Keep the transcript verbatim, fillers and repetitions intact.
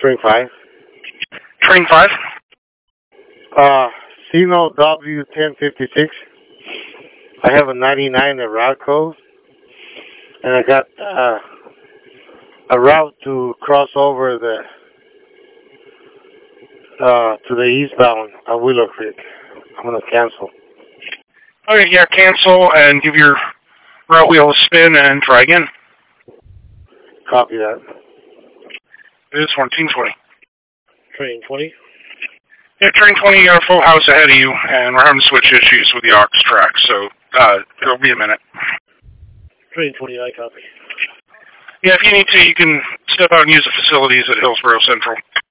Train five. Train five? Uh, Sino W ten fifty-six. I have a ninety-nine at route code, and I got uh, a route to cross over the uh, to the eastbound at Willow Creek. I'm gonna cancel. Okay, yeah, cancel and give your route wheel a spin and try again. Copy that. It is fourteen twenty. Train twenty. Yeah, train twenty, got a full house ahead of you, and we're having switch issues with the aux track, so uh, it'll be a minute. Train twenty, I copy. Yeah, if you need to, you can step out and use the facilities at Hillsborough Central.